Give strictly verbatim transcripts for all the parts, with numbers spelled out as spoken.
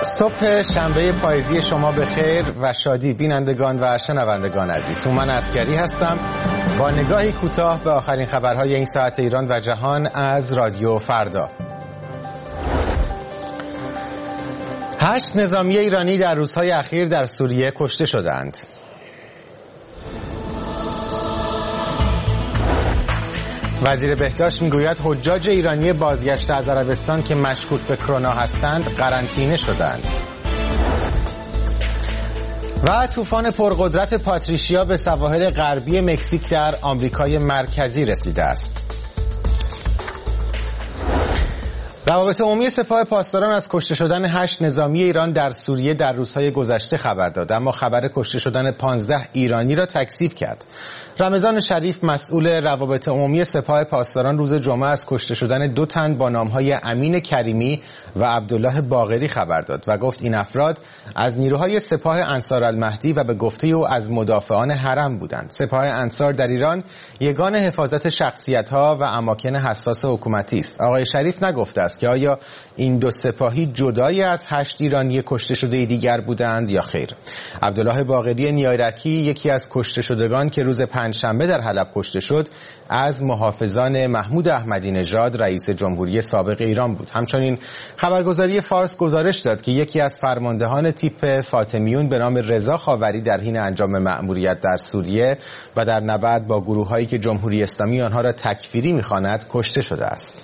صبح شنبه پاییزی شما به خیر و شادی بینندگان و شنوندگان عزیز. هومن عسکری هستم با نگاهی کوتاه به آخرین خبرهای این ساعت ایران و جهان از رادیو فردا. هشت نظامی ایرانی در روزهای اخیر در سوریه کشته شدند. وزیر بهداشت میگوید حجاج ایرانی بازگشته از عربستان که مشکوک به کرونا هستند قرنطینه شدند. و طوفان پرقدرت پاتریشیا به سواحل غربی مکزیک در آمریکای مرکزی رسیده است. روابط عمومی سپاه پاسداران از کشته شدن هشت نظامی ایران در سوریه در روزهای گذشته خبر داد، اما خبر کشته شدن پانزده ایرانی را تکذیب کرد. رمضان شریف مسئول روابط عمومی سپاه پاسداران روز جمعه از کشته شدن دو تن با نامهای امین کریمی و عبدالله باقری خبر داد و گفت این افراد از نیروهای سپاه انصار المهدی و به گفته او از مدافعان حرم بودند. سپاه انصار در ایران یگان حفاظت شخصیت‌ها و اماکن حساس حکومتی است. آقای شریف نگفته است که آیا این دو سپاهی جدای از هشت ایرانی کشته شده دیگر بودند یا خیر. عبدالله باقری نیایرکی یکی از کشته شدگان که روز پنجشنبه در حلب کشته شد از محافظان محمود احمدی نژاد رئیس جمهوری سابق ایران بود. همچنین خبرگزاری فارس گزارش داد که یکی از فرماندهان تیپ فاطمیون به نام رضا خاوری در حین انجام مأموریت در سوریه و در نبرد با گروه‌هایی که جمهوری اسلامی آنها را تکفیری می‌خواند کشته شده است.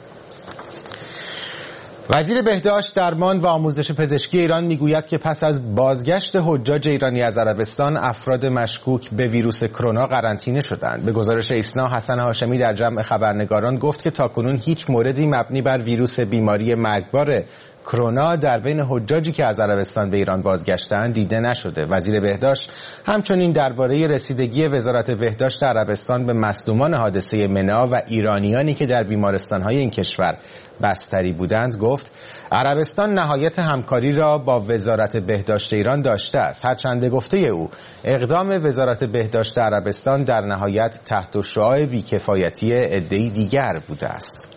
وزیر بهداشت، درمان و آموزش پزشکی ایران میگوید که پس از بازگشت حجاج ایرانی از عربستان افراد مشکوک به ویروس کرونا قرنطینه شدند. به گزارش ایسنا حسن هاشمی در جمع خبرنگاران گفت که تاکنون هیچ موردی مبنی بر ویروس بیماری مرگبار کرونا در بین حجاجی که از عربستان به ایران بازگشتند دیده نشده. وزیر بهداشت همچنین درباره رسیدگی وزارت بهداشت عربستان به مصدومان حادثه منا و ایرانیانی که در بیمارستان‌های این کشور بستری بودند گفت عربستان نهایت همکاری را با وزارت بهداشت ایران داشته است، هرچند به گفته او اقدام وزارت بهداشت عربستان در نهایت تحت شعاع بیکفایتی عده‌ای دیگر بوده است.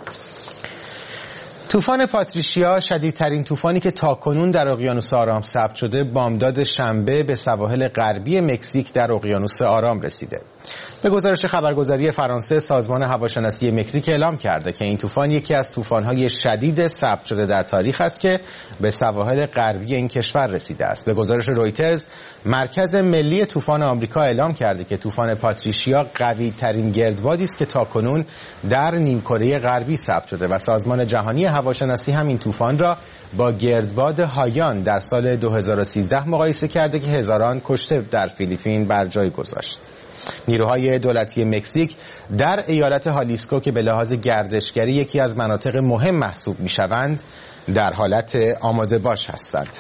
طوفان پاتریشیا، شدیدترین طوفانی که تاکنون در اقیانوس آرام ثبت شده، بامداد شنبه به سواحل غربی مکزیک در اقیانوس آرام رسیده. به گزارش خبرگزاری فرانسه، سازمان هواشناسی مکزیک اعلام کرده که این طوفان یکی از طوفان‌های شدید ثبت شده در تاریخ است که به سواحل غربی این کشور رسیده است. به گزارش رویترز، مرکز ملی طوفان آمریکا اعلام کرده که طوفان پاتریشیا قوی‌ترین گردبادی است که تاکنون در نیمکره غربی ثبت شده و سازمان جهانی هواشناسی هم این طوفان را با گردباد هایان در سال دو هزار و سیزده مقایسه کرده که هزاران کشته در فیلیپین بر جای گذاشت. نیروهای دولتی مکزیک در ایالت هالیسکو که به لحاظ گردشگری یکی از مناطق مهم محسوب می‌شوند در حالت آماده باش هستند.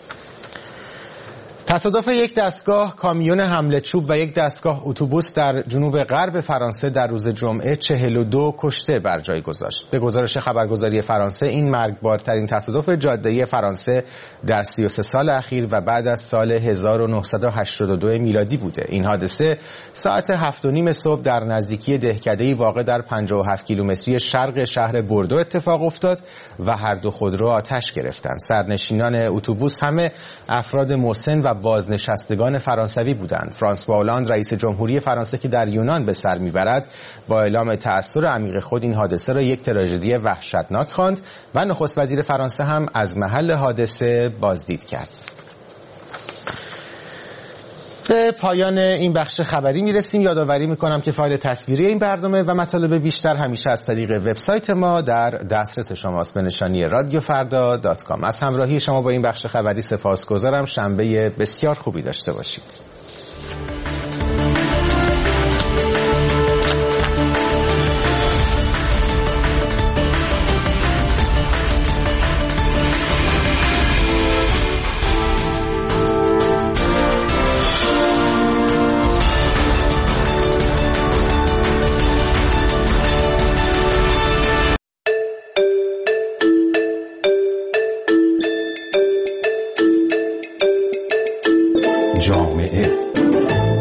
تصادف یک دستگاه کامیون حمل چوب و یک دستگاه اتوبوس در جنوب غرب فرانسه در روز جمعه چهل و دو کشته بر جای گذاشت. به گزارش خبرگزاری فرانسه این مرگبارترین تصادف جاده‌ای فرانسه در سی و سه سال اخیر و بعد از سال هزار و نهصد و هشتاد و دو میلادی بوده. این حادثه ساعت هفت و نیم صبح در نزدیکی دهکده‌ای واقع در پنجاه و هفت کیلومتری شرق شهر بوردو اتفاق افتاد و هر دو خودرو آتش گرفتند. سرنشینان اتوبوس همه افراد مسن و بازنشستگان فرانسوی بودند. فرانسوا هولند رئیس جمهوری فرانسه که در یونان به سر میبرد با اعلام تأثیر عمیق خود این حادثه را یک تراژدی وحشتناک خواند و نخست وزیر فرانسه هم از محل حادثه بازدید کرد. به پایان این بخش خبری میرسیم. یادآوری میکنم که فایل تصویری این برنامه و مطالب بیشتر همیشه از طریق وبسایت ما در دسترس شماست به نشانی رادیو فردا دات کام. از همراهی شما با این بخش خبری سپاسگزارم. شنبه بسیار خوبی داشته باشید. جامعه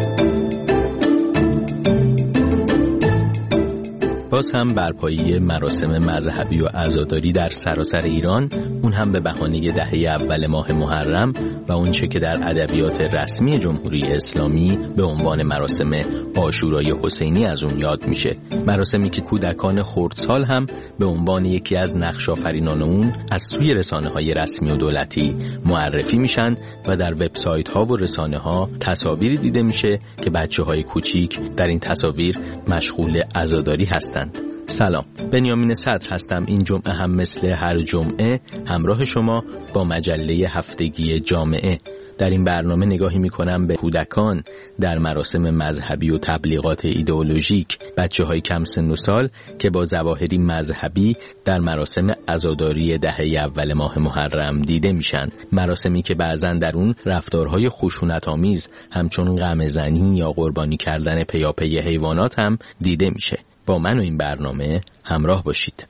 سپاس هم برپایی مراسم مذهبی و عزاداری در سراسر ایران، اون هم به بهانه دهه اول ماه محرم و اون چه که در ادبیات رسمی جمهوری اسلامی به عنوان مراسم عاشورای حسینی از اون یاد میشه. مراسمی که کودکان خردسال هم به عنوان یکی از نقش آفرینان اون از سوی رسانه‌های رسمی و دولتی معرفی میشن و در وبسایت‌ها و رسانه‌ها تصاویری دیده میشه که بچه‌های کوچیک در این تصاویر مشغول عزاداری هستند. سلام، بنیامین صدر هستم. این جمعه هم مثل هر جمعه همراه شما با مجله هفتگی جامعه. در این برنامه نگاهی میکنم به کودکان در مراسم مذهبی و تبلیغات ایدئولوژیک، بچه‌های کم سن و سال که با ظواهری مذهبی در مراسم عزاداری دهه اول ماه محرم دیده میشن. مراسمی که بعضا در اون رفتارهای خشونت‌آمیز همچون غم‌زنی یا قربانی کردن پیاپی حیوانات هم دیده میشه. با من و این برنامه همراه باشید.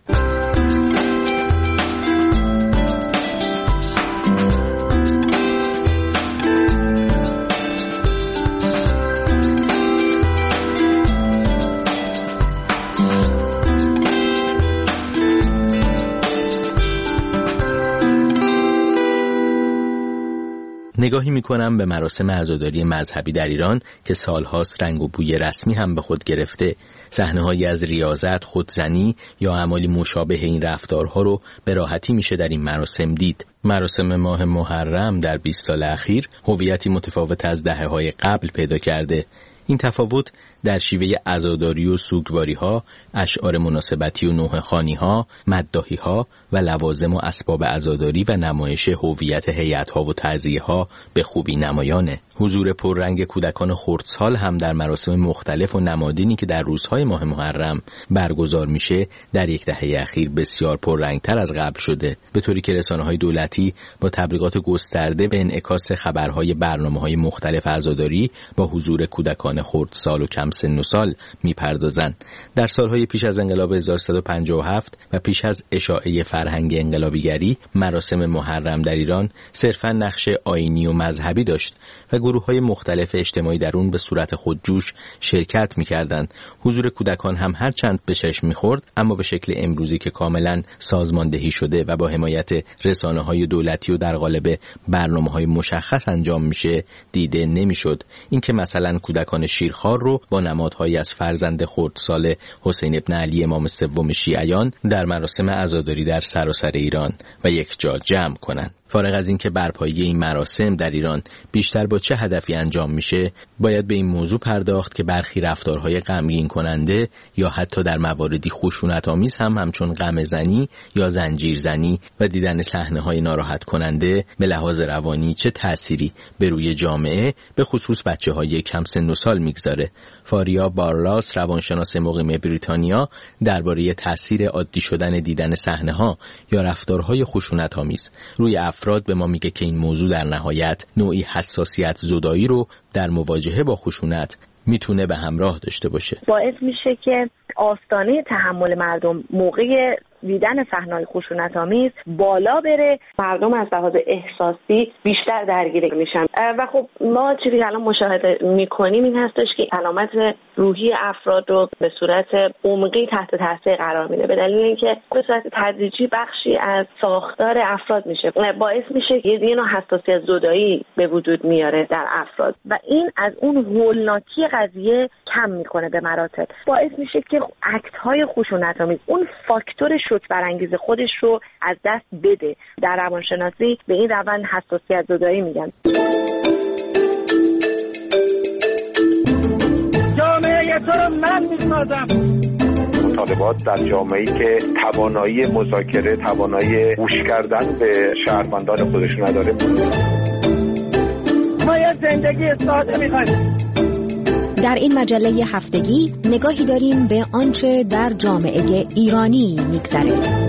نگاهی میکنم به مراسم عزاداری مذهبی در ایران که سالهاست رنگ و بوی رسمی هم به خود گرفته. صحنه‌هایی از ریاضت، خودزنی یا اعمالی مشابه این رفتارها رو به راحتی میشه در این مراسم دید. مراسم ماه محرم در بیست سال اخیر هویتی متفاوت از دهه‌های قبل پیدا کرده. این تفاوت در شیوه عزاداری و سوگواری‌ها، اشعار مناسبتی و نوحه‌خوانی‌ها، مداحی‌ها و لوازم و اسباب عزاداری و نمایش هویت هیئت‌ها و تعزیه‌ها به خوبی نمایانه. حضور پررنگ کودکان خردسال هم در مراسم مختلف و نمادینی که در روزهای ماه محرم برگزار میشه در یک دهه اخیر بسیار پررنگتر از قبل شده، به طوری که رسانه‌های دولتی با تبلیغات گسترده به انعکاس خبرهای برنامه‌های مختلف عزاداری با حضور کودکان خردسال و کم سن و سال میپردازند. در سالهای پیش از انقلاب هزار و سیصد و پنجاه و هفت و پیش از اشاعه فرهنگ انقلابیگری، مراسم محرم در ایران صرفاً نقش آیینی و مذهبی داشت و گروه‌های مختلف اجتماعی در اون به صورت خودجوش شرکت می‌کردند. حضور کودکان هم هر چند به چشم می‌خورد، اما به شکل امروزی که کاملاً سازماندهی شده و با حمایت رسانه‌های دولتی و در قالب برنامه‌های مشخص انجام میشه دیده نمی‌شد. اینکه مثلا کودکان شیرخوار رو با نمادهایی از فرزند خردسال حسین ابن علی امام سوم شیعیان در مراسم عزاداری در سراسر ایران و یک جا جمع کنند. فارغ از این که برپایی این مراسم در ایران بیشتر با چه هدفی انجام میشه، باید به این موضوع پرداخت که برخی رفتارهای غمگین کننده یا حتی در مواردی خشونت‌آمیز هم همچون غم‌زنی یا زنجیرزنی و دیدن صحنه‌های ناراحت کننده به لحاظ روانی چه تأثیری به روی جامعه به خصوص بچه‌های کم سن و سال میگذاره. فاریا بارلاس، روانشناس مقیم بریتانیا، درباره تأثیر عادی شدن دیدن صحنه‌ها یا رفتارهای خشونت‌آمیز روی افراد به ما میگه که این موضوع در نهایت نوعی حساسیت زدایی رو در مواجهه با خشونت میتونه به همراه داشته باشه. باعث میشه که آستانه تحمل مردم موقع دیدن صحنه‌های خشونت‌آمیز بالا بره، مردم از لحاظ احساسی بیشتر درگیر میشن و خب ما چیزی الان مشاهده میکنیم این هستش که علامت روحی افراد رو به صورت عمقی تحت تاثیر قرار میده، به دلیل اینکه به صورت تدریجی بخشی از ساختار افراد میشه، باعث میشه که یه نوع حساسیت زدایی به وجود میاره در افراد و این از اون هولناکی قضیه کم میکنه به مراتب، باعث میشه که اکت‌های خشونت‌آمیز اون فاکتور شوک برانگیز خودش رو از دست بده. در روانشناسی به این روند حساسیت زدایی میگن. جامعه تو رو من میسازم. مطالبات در جامعه‌ای که توانایی مذاکره، توانایی گوش کردن به شهروندان خودش نداره. ما یه زندگی ساده میخوایم. در این مجله هفتگی نگاهی داریم به آنچه در جامعه ایرانی میگذره.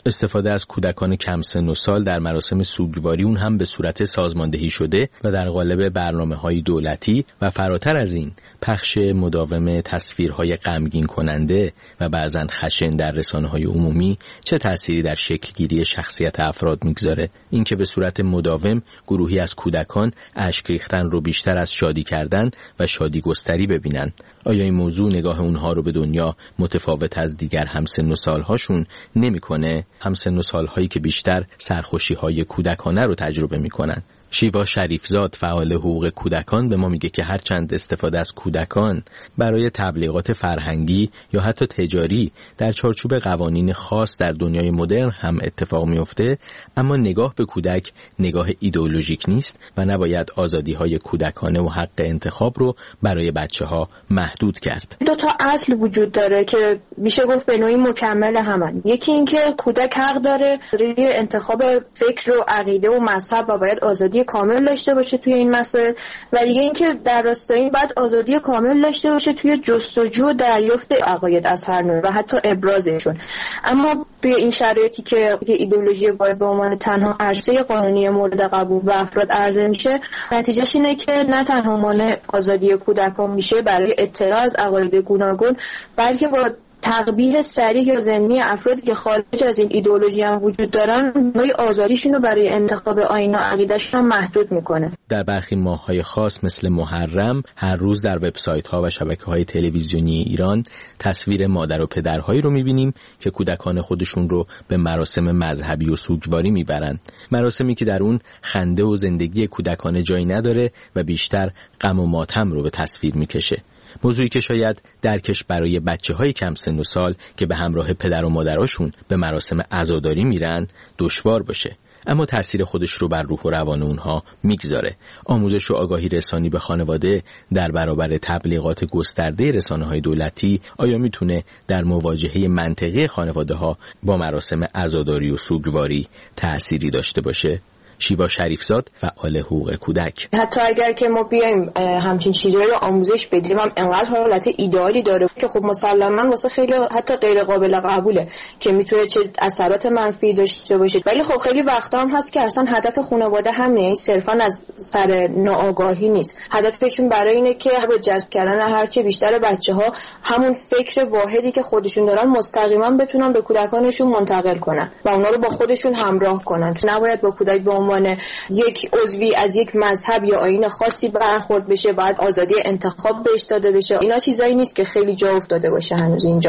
استفاده از کودکان کم سن و سال در مراسم سوگواری اون هم به صورت سازماندهی شده و در قالب برنامه‌های دولتی و فراتر از این پخش مداوم تصویرهای غمگین کننده و بعضاً خشن در رسانه‌های عمومی چه تأثیری در شکلگیری شخصیت افراد میگذاره؟ اینکه به صورت مداوم گروهی از کودکان اشک ریختن رو بیشتر از شادی کردن و شادی گستری ببینن. آیا این موضوع نگاه اونها رو به دنیا متفاوت از دیگر همسن و سالهاشون نمی‌کنه؟ همسن و سالهایی که بیشتر سرخوشی‌های کودکانه رو تجربه می‌کنن. شیوا شریفزاد فعال حقوق کودکان به ما میگه که هرچند استفاده از کودکان برای تبلیغات فرهنگی یا حتی تجاری در چارچوب قوانین خاص در دنیای مدرن هم اتفاق میفته، اما نگاه به کودک نگاه ایدئولوژیک نیست و نباید آزادی‌های کودکانه و حق انتخاب رو برای بچه‌ها محدود کرد. دو تا اصل وجود داره که میشه گفت به نوعی مکمل همن. یکی اینکه کودک حق داره روی انتخاب فکر و عقیده و مذهب و باید آزادی کامل داشته باشه توی این مسائل، و دیگه اینکه در راستای این بعد آزادی کامل داشته باشه توی جستجو و دریافت عقاید از هر نوع و حتی ابرازشون. اما توی این شرایطی که ایدئولوژی باید به عنوان تنها عرصه قانونی مورد قبول و افراد عرضه میشه، نتیجهش اینه که نه تنها مانع آزادی کودکان میشه برای اطلاع از عقاید گوناگون، بلکه با تقبیح صریح یا ضمنی افرادی که خارج از این ایدئولوژی هم وجود دارن، نوعی آزادیشون رو برای انتخاب آیین و عقیده‌شون هم محدود میکنه. در برخی ماه‌های خاص مثل محرم هر روز در وبسایت‌ها و شبکه‌های تلویزیونی ایران تصویر مادر و پدرهایی رو می‌بینیم که کودکان خودشون رو به مراسم مذهبی و سوگواری میبرن. مراسمی که در اون خنده و زندگی کودکانه جایی نداره و بیشتر غم و ماتم رو به تصویر میکشه. موضوعی که شاید درکش برای بچه‌های کم سن و سال که به همراه پدر و مادراشون به مراسم عزاداری میرن دشوار باشه، اما تأثیر خودش رو بر روح و روان اونها میگذاره. آموزش و آگاهی رسانی به خانواده در برابر تبلیغات گسترده رسانه‌های دولتی آیا میتونه در مواجهه منطقی خانواده‌ها با مراسم عزاداری و سوگواری تأثیری داشته باشه؟ شیوا شریفزاد فعال حقوق کودک: حتی اگر که ما بیایم همچین چیزایی رو آموزش بدیم هم انقدر حالت ایدئالی داره که خب مسلماً واسه خیلی حتی غیر قابل قبوله که میتونه چه اثرات منفی داشته باشه، ولی خب خیلی وقتا هم هست که اصلا هدف خانواده همینه، این صرفاً از سر ناآگاهی نیست. هدفشون برای اینه که با جذب کردن هرچه بیشتر بچه‌ها همون فکر واحدی که خودشون دارن مستقیما بتونن به کودکانشون منتقل کنن و اونا رو با خودشون همراه کنن. نباید با کودک به عنوان یک عضوی از یک مذهب یا آیین خاصی برخورد بشه، باید آزادی انتخاب بهش داده بشه. اینا چیزایی نیست که خیلی جا افتاده باشه هنوز اینجا.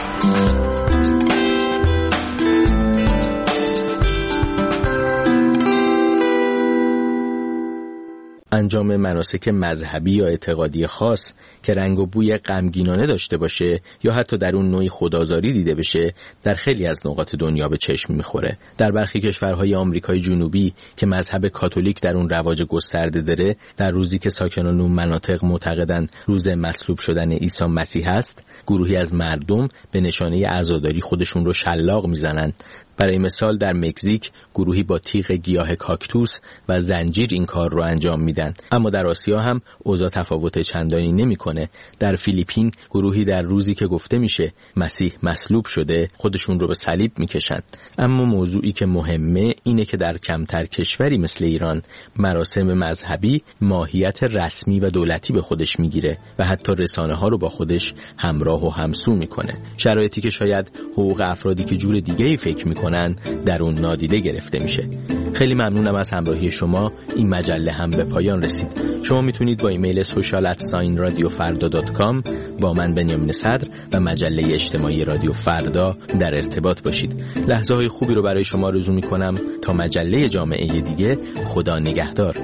انجام مناسک مذهبی یا اعتقادی خاص که رنگ و بوی غمگینانه داشته باشه یا حتی در اون نوعی خودآزاری دیده بشه در خیلی از نقاط دنیا به چشم میخوره. در برخی کشورهای آمریکای جنوبی که مذهب کاتولیک در اون رواج گسترده داره، در روزی که ساکنان اون مناطق معتقدن روز مصلوب شدن عیسی مسیح است، گروهی از مردم به نشانه عزاداری خودشون رو شلاق میزنن. برای مثال در مکزیک گروهی با تیغ گیاه کاکتوس و زنجیر این کار رو انجام میدن. اما در آسیا هم اوضاع تفاوت چندانی نمیکنه. در فیلیپین گروهی در روزی که گفته میشه مسیح مصلوب شده خودشون رو به صلیب میکشن. اما موضوعی که مهمه اینه که در کمتر کشوری مثل ایران مراسم مذهبی ماهیت رسمی و دولتی به خودش میگیره و حتی رسانه ها رو با خودش همراه و همسو میکنه. شرایطی که شاید حقوق افرادی که جور دیگه‌ای فکر میکنن در اون نادیده گرفته میشه. خیلی ممنونم از همراهی شما. این مجله هم به پایان رسید. شما میتونید با ایمیل سوشال ات ساین رادیو فردا دات کام با من بنیامین صدر و مجله اجتماعی رادیو فردا در ارتباط باشید. لحظه های خوبی رو برای شما آرزو میکنم. تا مجله جامعه دیگه، خدا نگهدار.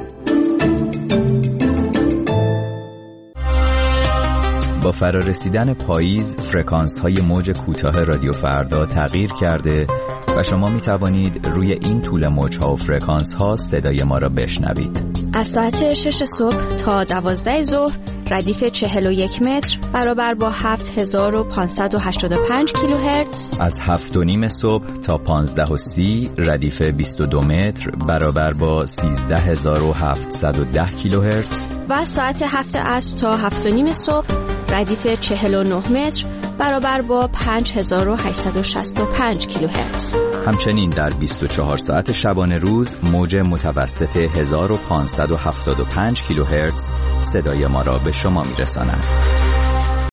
با فرارسیدن پاییز فرکانس های موج کوتاه رادیو فردا تغییر کرده و شما می توانید روی این طول موج ها و فرکانس ها صدای ما را بشنوید. از ساعت شش صبح تا دوازده ظهر ردیف چهل و یک متر برابر با هفت هزار و پانصد و هشتاد و پنج کیلوهرتز. از هفت و نیم صبح تا پانزده و سی ردیف بیست و دو متر برابر با سیزده هزار و هفتصد و ده کیلوهرتز. و ساعت هفت عصر تا هفت و نیم صبح ردیف چهل و نه متر برابر با پنج هزار و هشتصد و شصت و پنج کیلوهرتز. همچنین در بیست و چهار ساعت شبانه روز موج متوسط هزار و پانصد و هفتاد و پنج کیلوهرتز صدای ما را به شما میرساند.